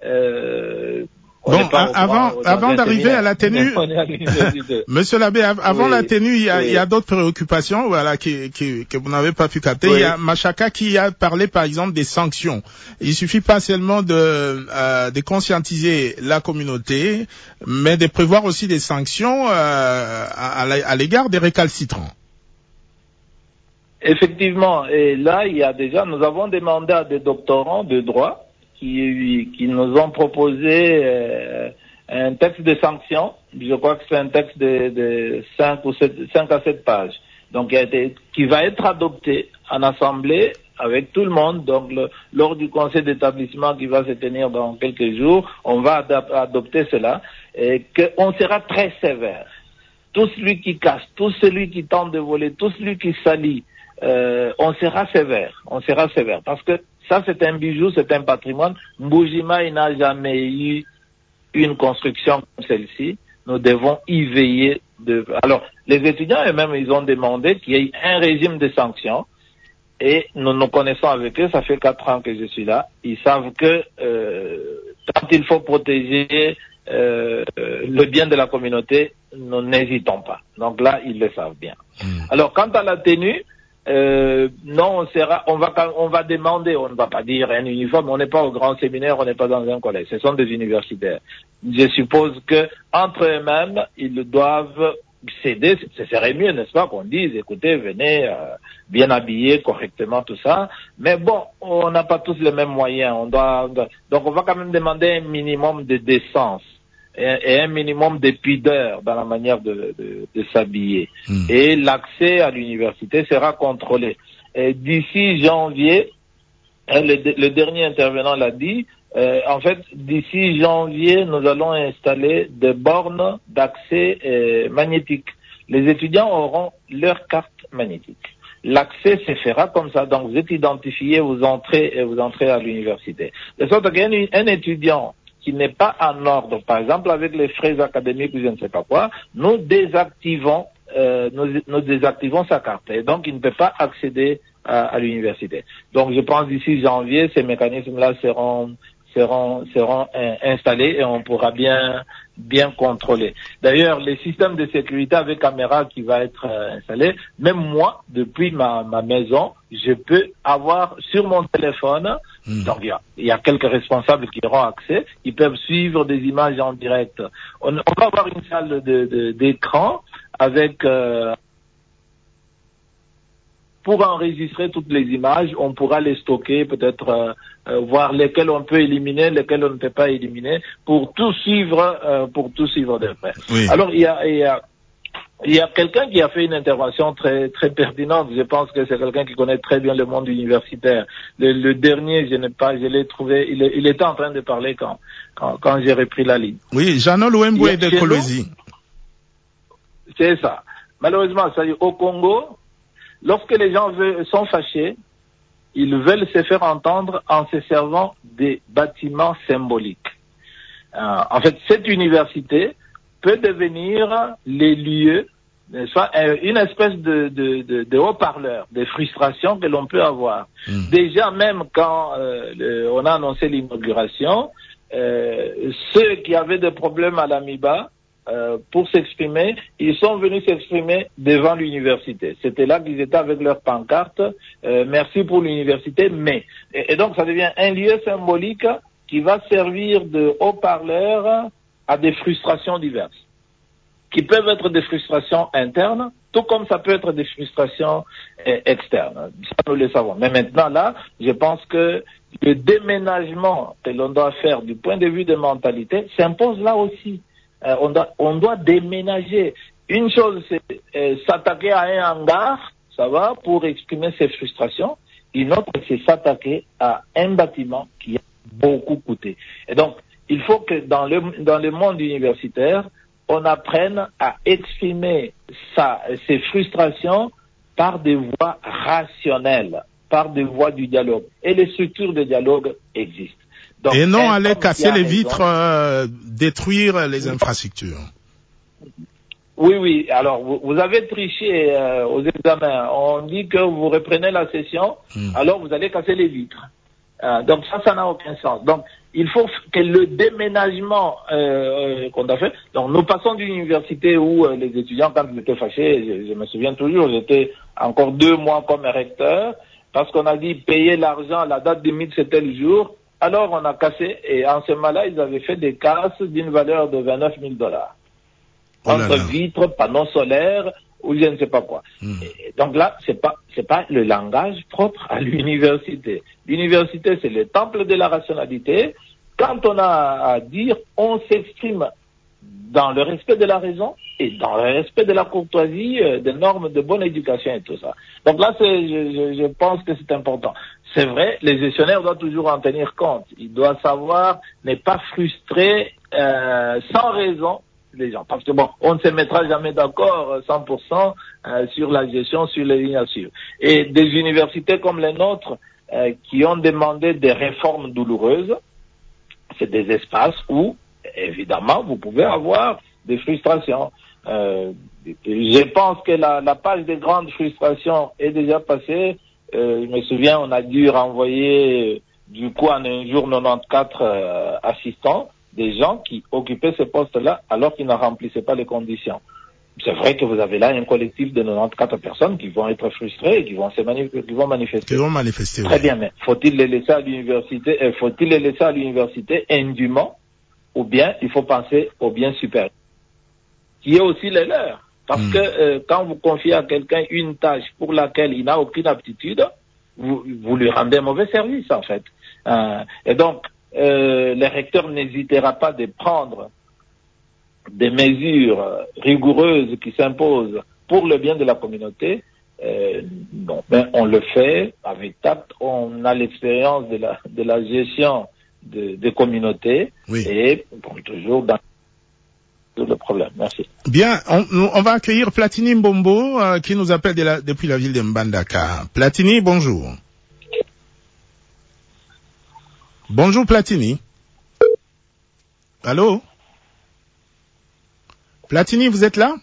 Bon, avant d'arriver à la tenue, Monsieur l'abbé, avant la tenue, il y a d'autres préoccupations, voilà, que vous n'avez pas pu capter. Il y a Machaka qui a parlé, par exemple, des sanctions. Il suffit pas seulement de conscientiser la communauté, mais de prévoir aussi des sanctions à l'égard des récalcitrants. Effectivement, et là, nous avons demandé à des doctorants de droit qui nous ont proposé un texte de sanctions. Je crois que c'est un texte de 5 à 7 pages. Donc, qui va être adopté en assemblée avec tout le monde. Donc, lors du conseil d'établissement qui va se tenir dans quelques jours, on va adopter cela et qu'on sera très sévère. Tout celui qui casse, tout celui qui tente de voler, tout celui qui salit, on sera sévère. Parce que ça, c'est un bijou, c'est un patrimoine. Mbuji-Mayi n'a jamais eu une construction comme celle-ci. Nous devons y veiller. Alors, les étudiants eux-mêmes, ils ont demandé qu'il y ait un régime de sanctions. Et nous nous connaissons avec eux, ça fait 4 ans que je suis là. Ils savent que quand il faut protéger le bien de la communauté, nous n'hésitons pas. Donc là, ils le savent bien. Alors, quant à la tenue, non, on va demander, on ne va pas dire un uniforme, on n'est pas au grand séminaire, on n'est pas dans un collège, ce sont des universitaires. Je suppose que entre eux-mêmes, ils doivent céder, ce serait mieux, n'est-ce pas, qu'on dise, écoutez, venez, bien habillés, correctement, tout ça. Mais bon, on n'a pas tous les mêmes moyens, donc on va quand même demander un minimum de décence. et un minimum de pudeur dans la manière de s'habiller. Et l'accès à l'université sera contrôlé. Et d'ici janvier, le dernier intervenant l'a dit, en fait, d'ici janvier, nous allons installer des bornes d'accès magnétique. Les étudiants auront leur carte magnétique. L'accès se fera comme ça. Donc, vous êtes identifié, vous entrez à l'université. De sorte qu'un étudiant qui n'est pas en ordre, par exemple avec les frais académiques ou je ne sais pas quoi, nous désactivons sa carte. Et donc, il ne peut pas accéder à l'université. Donc, je pense d'ici janvier, ces mécanismes-là seront installés et on pourra bien contrôler. D'ailleurs, les systèmes de sécurité avec caméra qui va être installé, même moi, depuis ma maison, je peux avoir sur mon téléphone, donc il y a quelques responsables qui auront accès, ils peuvent suivre des images en direct. On va avoir une salle d'écran avec pour enregistrer toutes les images, on pourra les stocker, peut-être voir lesquelles on peut éliminer, lesquelles on ne peut pas éliminer, pour tout suivre de près. Oui. Alors il y a quelqu'un qui a fait une intervention très très pertinente. Je pense que c'est quelqu'un qui connaît très bien le monde universitaire. Le dernier, je l'ai trouvé, il était en train de parler quand j'ai repris la ligne. Oui, Jeannot Louemboué de Kolwezi. C'est ça. Malheureusement, ça y est, au Congo, lorsque les gens sont fâchés, ils veulent se faire entendre en se servant des bâtiments symboliques. En fait, cette université peut devenir les lieux, soit une espèce de haut-parleur, de frustration que l'on peut avoir. Déjà, même quand on a annoncé l'inauguration, ceux qui avaient des problèmes à l'AMIBA, pour s'exprimer, ils sont venus s'exprimer devant l'université. C'était là qu'ils étaient avec leur pancarte, merci pour l'université, mais. Et donc ça devient un lieu symbolique qui va servir de haut-parleur à des frustrations diverses, qui peuvent être des frustrations internes, tout comme ça peut être des frustrations externes. Ça, nous le savons. Mais maintenant, là, je pense que le déménagement que l'on doit faire du point de vue de mentalité s'impose là aussi. On doit déménager. Une chose, c'est s'attaquer à un hangar, ça va, pour exprimer ses frustrations. Une autre, c'est s'attaquer à un bâtiment qui a beaucoup coûté. Et donc, il faut que dans le monde universitaire, on apprenne à exprimer ses frustrations par des voies rationnelles, par des voies du dialogue. Et les structures de dialogue existent. Donc, et non aller casser les vitres, détruire les infrastructures. Oui. Alors, vous avez triché aux examens. On dit que vous reprenez la session, alors vous allez casser les vitres. Donc ça n'a aucun sens. Donc, il faut que le déménagement qu'on a fait. Donc, nous passons d'une université où les étudiants, quand ils étaient fâchés, je me souviens toujours, j'étais encore 2 mois comme recteur, parce qu'on a dit payer l'argent, la date limite c'était le jour. Alors, on a cassé, et en ce moment-là, ils avaient fait des casses d'une valeur de $29 000. Entre vitres, panneaux solaires, ou je ne sais pas quoi. Et donc là, c'est pas le langage propre à l'université. L'université, c'est le temple de la rationalité. Quand on a à dire, on s'exprime dans le respect de la raison et dans le respect de la courtoisie, des normes de bonne éducation et tout ça. Donc là, je pense que c'est important. C'est vrai, les gestionnaires doivent toujours en tenir compte. Ils doivent savoir ne pas frustrer sans raison les gens. Parce que bon, on ne se mettra jamais d'accord 100% sur la gestion, sur les lignes à suivre. Et des universités comme les nôtres qui ont demandé des réformes douloureuses, c'est des espaces où, évidemment, vous pouvez avoir des frustrations. Je pense que la page des grandes frustrations est déjà passée. Je me souviens, on a dû renvoyer du coup en un jour 94 assistants, des gens qui occupaient ce poste-là alors qu'ils ne remplissaient pas les conditions. C'est vrai que vous avez là un collectif de 94 personnes qui vont être frustrées et qui vont manifester. Très bien, mais faut-il les laisser à l'université indûment, ou bien il faut penser au bien supérieur, qui est aussi le leur. Parce que quand vous confiez à quelqu'un une tâche pour laquelle il n'a aucune aptitude, vous lui rendez un mauvais service, en fait. Et donc, le recteur n'hésitera pas de prendre des mesures rigoureuses qui s'imposent pour le bien de la communauté, on le fait avec tact. On a l'expérience de la gestion des communautés et toujours dans le problème. Merci. Bien, on va accueillir Platini Mbombo qui nous appelle depuis la ville de Mbandaka. Platini, bonjour. Bonjour Platini. Allô? Platini, vous êtes là?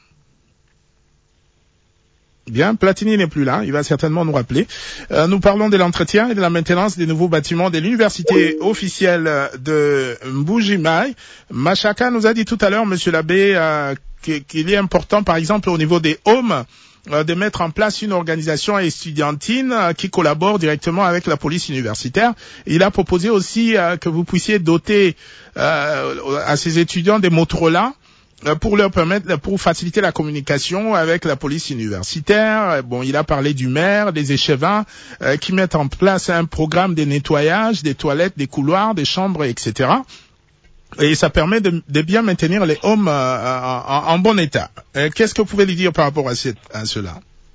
Bien, Platini n'est plus là, il va certainement nous rappeler. Nous parlons de l'entretien et de la maintenance des nouveaux bâtiments de l'université officielle de Mbuji-Mayi. Machaka nous a dit tout à l'heure, monsieur l'abbé, qu'il est important, par exemple, au niveau des homes, de mettre en place une organisation estudiantine qui collabore directement avec la police universitaire. Il a proposé aussi que vous puissiez doter à ces étudiants des Motorola pour leur permettre, pour faciliter la communication avec la police universitaire. Bon, il a parlé du maire, des échevins qui mettent en place un programme de nettoyage des toilettes, des couloirs, des chambres, etc. Et ça permet de bien maintenir les hommes en bon état. Qu'est-ce que vous pouvez lui dire par rapport à cela?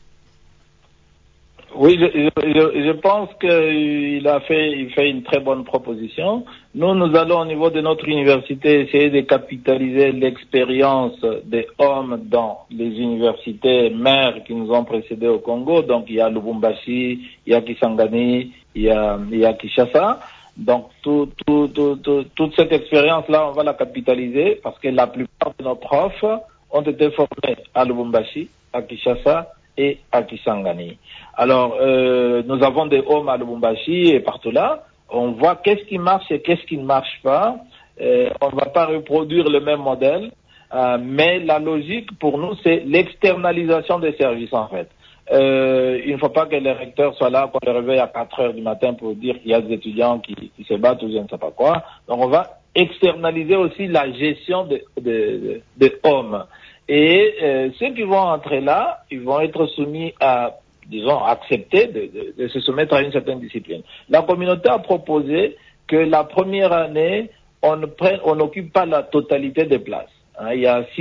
Oui, je pense qu'il fait une très bonne proposition. Nous allons au niveau de notre université essayer de capitaliser l'expérience des hommes dans les universités mères qui nous ont précédés au Congo. Donc il y a Lubumbashi, il y a Kisangani, il y a Kinshasa. Donc toute cette expérience-là, on va la capitaliser parce que la plupart de nos profs ont été formés à Lubumbashi, à Kinshasa et à Kisangani. Alors, nous avons des hommes à Lubumbashi et partout là. On voit qu'est-ce qui marche et qu'est-ce qui ne marche pas. On ne va pas reproduire le même modèle, mais la logique pour nous, c'est l'externalisation des services en fait. Il ne faut pas que les recteurs soient là, qu'on les réveille à 4 heures du matin pour dire qu'il y a des étudiants qui se battent ou je ne sais pas quoi. Donc on va externaliser aussi la gestion des hommes. Et ceux qui vont entrer là, ils vont être soumis à, disons, accepter de se soumettre à une certaine discipline. La communauté a proposé que la première année, on n'occupe pas la totalité des places. Il y a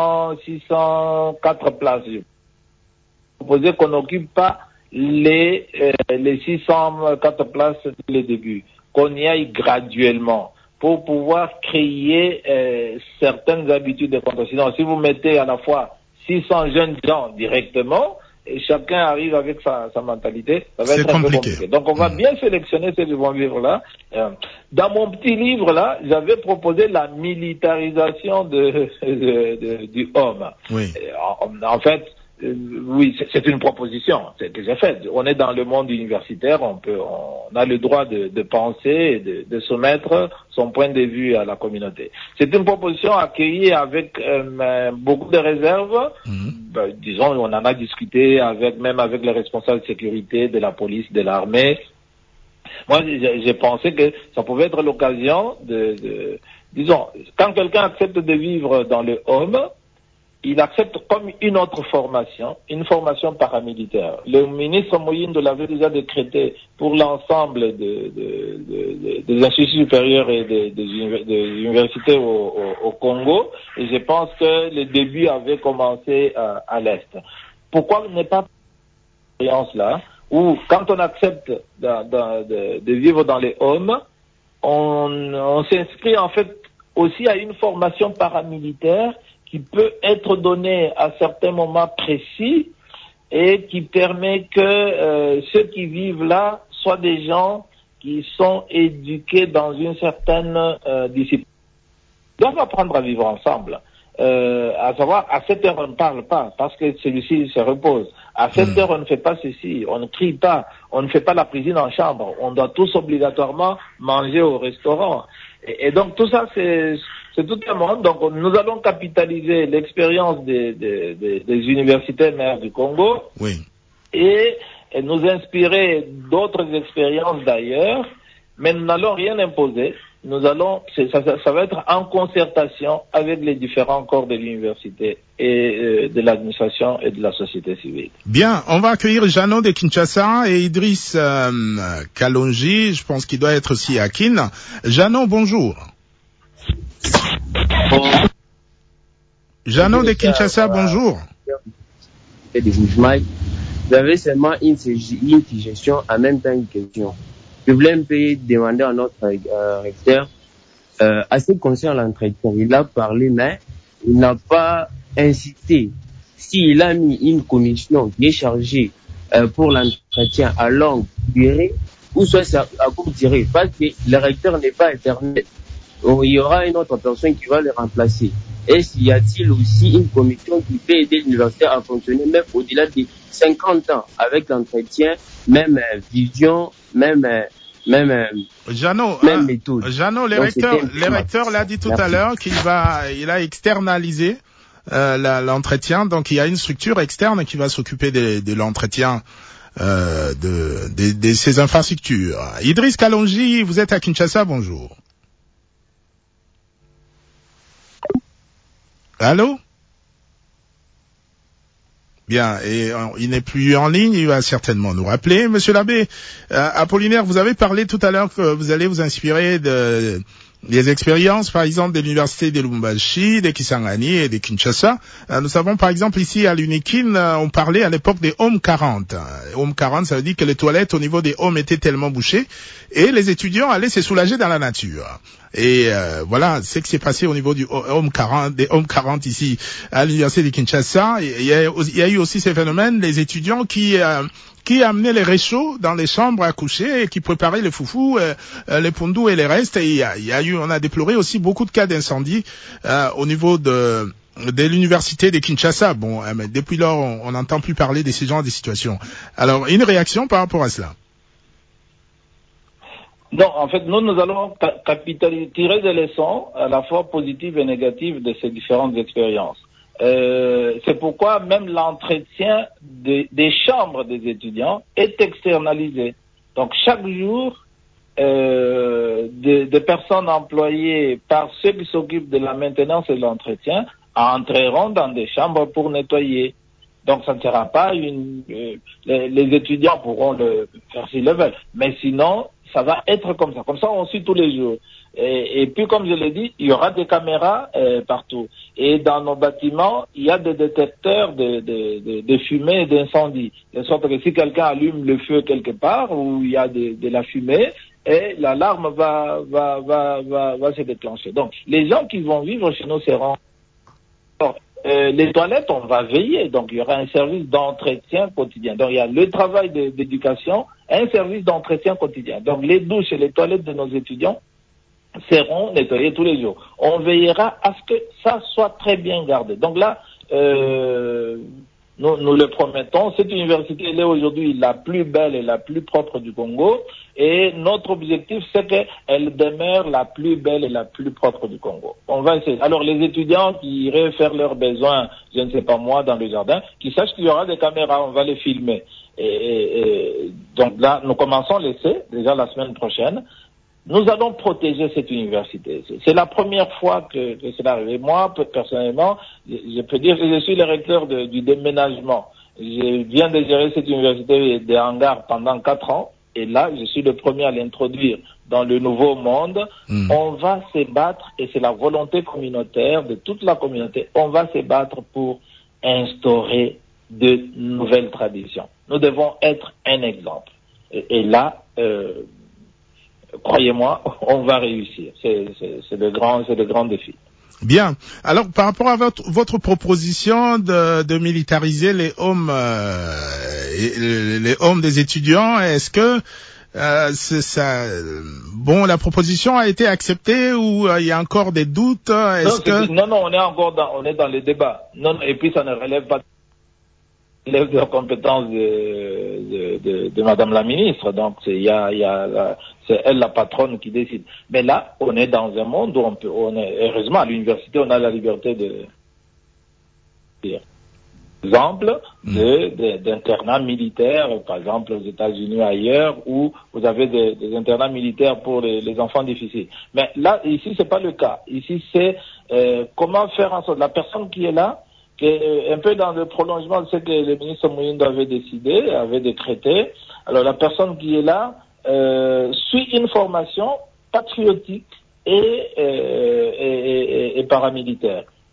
604 places. Proposé qu'on n'occupe pas les 604 places dès le début, qu'on y aille graduellement pour pouvoir créer certaines habitudes de contrôle. Sinon, si vous mettez à la fois 600 jeunes gens directement, et chacun arrive avec sa mentalité, ça va être un peu compliqué. Donc on va bien sélectionner ceux qui vont vivre là. Dans mon petit livre là, j'avais proposé la militarisation du homme. Oui. En fait, oui, c'est une proposition que j'ai faite. On est dans le monde universitaire, on a le droit de penser et de soumettre son point de vue à la communauté. C'est une proposition accueillie avec beaucoup de réserves. Disons, on en a discuté même avec les responsables de sécurité, de la police, de l'armée. Moi, j'ai pensé que ça pouvait être l'occasion disons, quand quelqu'un accepte de vivre dans le home, il accepte comme une autre formation, une formation paramilitaire. Le ministre Moyindo l'avait déjà décrété pour l'ensemble des instituts supérieurs et des universités au Congo, et je pense que le début avait commencé à l'Est. Pourquoi ne pas cette expérience-là, où quand on accepte de vivre dans les homes, on s'inscrit en fait aussi à une formation paramilitaire qui peut être donné à certains moments précis et qui permet que ceux qui vivent là soient des gens qui sont éduqués dans une certaine discipline. Ils doivent apprendre à vivre ensemble. À savoir, à 7 heures on ne parle pas parce que celui-ci se repose. À 7 heures on ne fait pas ceci, on ne crie pas, on ne fait pas la cuisine en chambre. On doit tous obligatoirement manger au restaurant. Et donc tout ça c'est tout un monde. Donc nous allons capitaliser l'expérience des universités mères du Congo, et nous inspirer d'autres expériences d'ailleurs, mais nous n'allons rien imposer. Ça va être en concertation avec les différents corps de l'université et de l'administration et de la société civile. Bien, on va accueillir Jeannot de Kinshasa et Idriss Kalonji, je pense qu'il doit être aussi à Kin. Jeannot, bonjour. Jeannot de Kinshasa, bonjour. J'avais seulement une suggestion, en même temps une question. Je voulais un peu demander à notre recteur, à ce qui concerne l'entretien, il a parlé, mais il n'a pas insisté. S'il a mis une commission qui est chargée pour l'entretien à longue durée, ou soit à courte durée, parce que le recteur n'est pas éternel. Il y aura une autre personne qui va le remplacer. Et y a-t-il aussi une commission qui peut aider l'université à fonctionner même au-delà de 50 ans avec l'entretien, même vision, même méthode. Jeannot, le recteur l'a dit tout à l'heure il a externalisé l'entretien, donc il y a une structure externe qui va s'occuper de l'entretien de ces infrastructures. Idriss Kalonji, vous êtes à Kinshasa, bonjour. Allô? Bien, et il n'est plus en ligne, il va certainement nous rappeler. Monsieur l'abbé, Apollinaire, vous avez parlé tout à l'heure que vous allez vous inspirer des expériences, par exemple, de l'université de Lubumbashi, de Kisangani et de Kinshasa. Nous savons, par exemple, ici à l'UNIKIN, on parlait à l'époque des Home 40. Home 40, ça veut dire que les toilettes au niveau des Homes étaient tellement bouchées et les étudiants allaient se soulager dans la nature. Et voilà, c'est ce qui s'est passé au niveau du Home 40, des Home 40 ici à l'université de Kinshasa. Il y a eu aussi ces phénomènes, les étudiants qui amenaient les réchauds dans les chambres à coucher et qui préparaient les foufous, les pondous et les restes. Et on a déploré aussi beaucoup de cas d'incendie au niveau de l'université de Kinshasa. Bon, mais depuis lors, on n'entend plus parler de ces genres de situations. Alors, une réaction par rapport à cela? Non, en fait, nous allons tirer des leçons à la fois positives et négatives de ces différentes expériences. C'est pourquoi même l'entretien des chambres des étudiants est externalisé. Donc chaque jour, des personnes employées par ceux qui s'occupent de la maintenance et de l'entretien entreront dans des chambres pour nettoyer. Donc ça ne sera pas les étudiants pourront le faire s'ils le veulent. Mais sinon, ça va être comme ça. Comme ça, on suit tous les jours. Et puis, comme je l'ai dit, il y aura des caméras partout. Et dans nos bâtiments, il y a des détecteurs de fumée et d'incendie. De sorte que si quelqu'un allume le feu quelque part où il y a de la fumée, et l'alarme va se déclencher. Donc, les gens qui vont vivre chez nous seront... les toilettes, on va veiller. Donc, il y aura un service d'entretien quotidien. Donc, il y a le travail d'éducation, un service d'entretien quotidien. Donc, les douches et les toilettes de nos étudiants seront nettoyées tous les jours. On veillera à ce que ça soit très bien gardé. Donc là, nous le promettons. Cette université, elle est aujourd'hui la plus belle et la plus propre du Congo. Et notre objectif, c'est qu'elle demeure la plus belle et la plus propre du Congo. On va essayer. Alors, les étudiants qui iraient faire leurs besoins, je ne sais pas moi, dans le jardin, qui sachent qu'il y aura des caméras, on va les filmer. Donc là, nous commençons l'essai, déjà la semaine prochaine. Nous allons protéger cette université. C'est la première fois que cela arrive. Moi, personnellement, je peux dire que je suis le recteur du déménagement. Je viens de gérer cette université des hangars pendant 4 ans. Et là, je suis le premier à l'introduire dans le nouveau monde. On va se battre, et c'est la volonté communautaire de toute la communauté, on va se battre pour instaurer de nouvelles traditions. Nous devons être un exemple. Et là, croyez-moi, on va réussir. C'est le grand défi. Bien. Alors, par rapport à votre proposition de militariser les hommes des étudiants, est-ce que la proposition a été acceptée ou il y a encore des doutes? Non, on est dans les débats. Non, et puis ça ne relève pas de la compétence de Madame la ministre. Donc c'est elle la patronne qui décide. Mais là, on est dans un monde où heureusement à l'université, on a la liberté de dire. Exemple d'internats militaires, par exemple aux États-Unis ou ailleurs, où vous avez des internats militaires pour les enfants difficiles. Mais là, ici, c'est pas le cas. Ici, c'est comment faire en sorte la personne qui est là, qui est un peu dans le prolongement de ce que le ministre Mouyindo avait décidé, avait décrété. Alors la personne qui est là suit une formation patriotique et paramilitaire.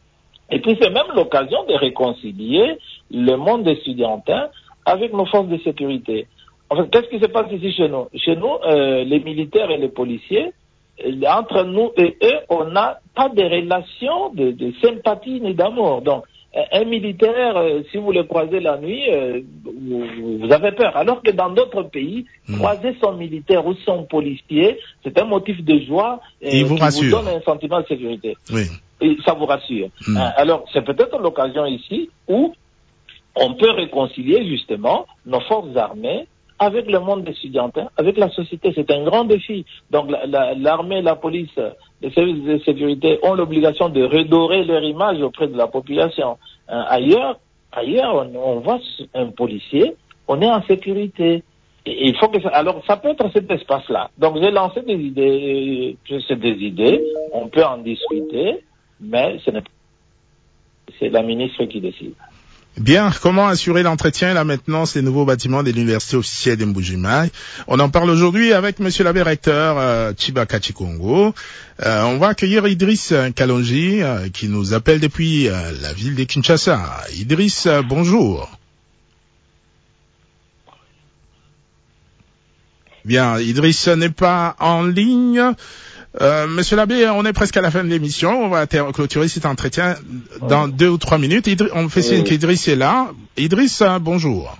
Et puis c'est même l'occasion de réconcilier le monde estudiantin avec nos forces de sécurité. En fait, qu'est-ce qui se passe ici chez nous? Chez nous, les militaires et les policiers, entre nous et eux, on n'a pas de relation de sympathie ni d'amour. Donc, un militaire, si vous le croisez la nuit, vous avez peur. Alors que dans d'autres pays, croiser son militaire ou son policier, c'est un motif de joie et vous vous donne un sentiment de sécurité. Oui. Et ça vous rassure. Alors, c'est peut-être l'occasion ici où on peut réconcilier justement nos forces armées avec le monde estudiantin, avec la société. C'est un grand défi. Donc l'armée, la police, les services de sécurité ont l'obligation de redorer leur image auprès de la population. Ailleurs, on voit un policier, on est en sécurité. Et il faut que alors ça peut être cet espace-là. Donc j'ai lancé des idées, on peut en discuter, mais c'est la ministre qui décide. Bien, comment assurer l'entretien et la maintenance des nouveaux bâtiments de l'université officielle de Mbuji-Mayi? On en parle aujourd'hui avec monsieur l'abbé recteur Chibaka Chikongo. On va accueillir Idriss Kalonji qui nous appelle depuis la ville de Kinshasa. Idriss, bonjour. Bien, Idriss n'est pas en ligne. Monsieur l'abbé, on est presque à la fin de l'émission. On va clôturer cet entretien dans 2 ou 3 minutes. On fait signe qu'Idriss est là. Idriss, bonjour.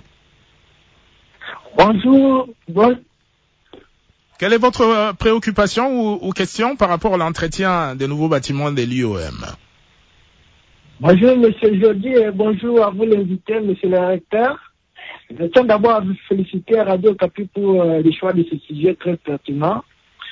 Bonjour. Quelle est votre préoccupation ou question par rapport à l'entretien des nouveaux bâtiments de l'IOM? Bonjour, monsieur Jody, et bonjour à vous l'invité, monsieur le recteur. Je tiens d'abord à vous féliciter à Radio Okapi pour le choix de ce sujet très pertinent.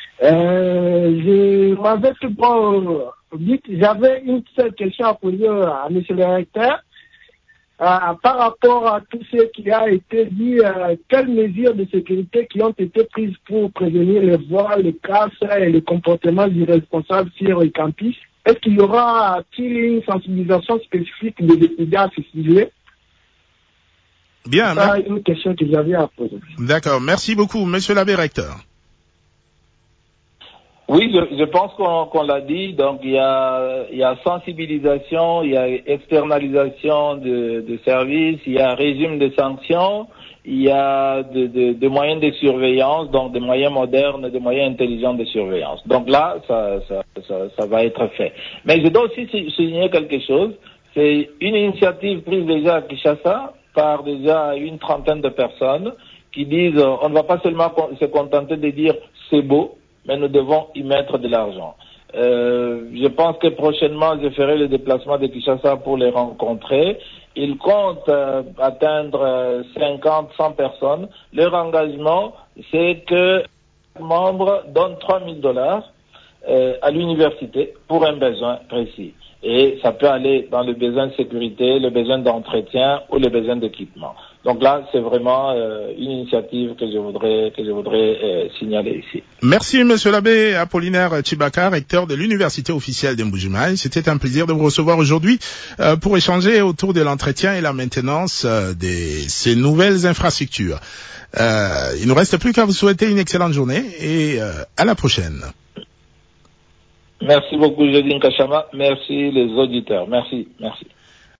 Je m'avais tout bon vite. J'avais une seule question à poser à monsieur le recteur. Par rapport à tout ce qui a été dit, quelles mesures de sécurité qui ont été prises pour prévenir les vols, les casses et les comportements irresponsables sur le campus? Est-ce qu'il y aura-t-il une sensibilisation spécifique des étudiants à ce sujet? Bien. C'est une question que j'avais à poser. D'accord. Merci beaucoup, monsieur l'abbé recteur. Oui, je pense qu'on l'a dit. Donc il y a sensibilisation, il y a externalisation de services, il y a régime de sanctions, il y a des moyens de surveillance, donc des moyens modernes, des moyens intelligents de surveillance. Donc là, ça va être fait. Mais je dois aussi souligner quelque chose. C'est une initiative prise déjà à Kinshasa par déjà une trentaine de personnes qui disent on ne va pas seulement se contenter de dire c'est beau, mais nous devons y mettre de l'argent. Je pense que prochainement, je ferai le déplacement de Kinshasa pour les rencontrer. Ils comptent atteindre 50, 100 personnes. Leur engagement, c'est que chaque membre donne $3,000 à l'université pour un besoin précis. Et ça peut aller dans le besoin de sécurité, le besoin d'entretien ou le besoin d'équipement. Donc là, c'est vraiment une initiative que je voudrais signaler ici. Merci, monsieur l'abbé Apollinaire Chibaka, recteur de l'université officielle de Mbuji-Mayi. C'était un plaisir de vous recevoir aujourd'hui pour échanger autour de l'entretien et la maintenance de ces nouvelles infrastructures. Il ne reste plus qu'à vous souhaiter une excellente journée et à la prochaine. Merci beaucoup, Jodine Kachama. Merci les auditeurs. Merci.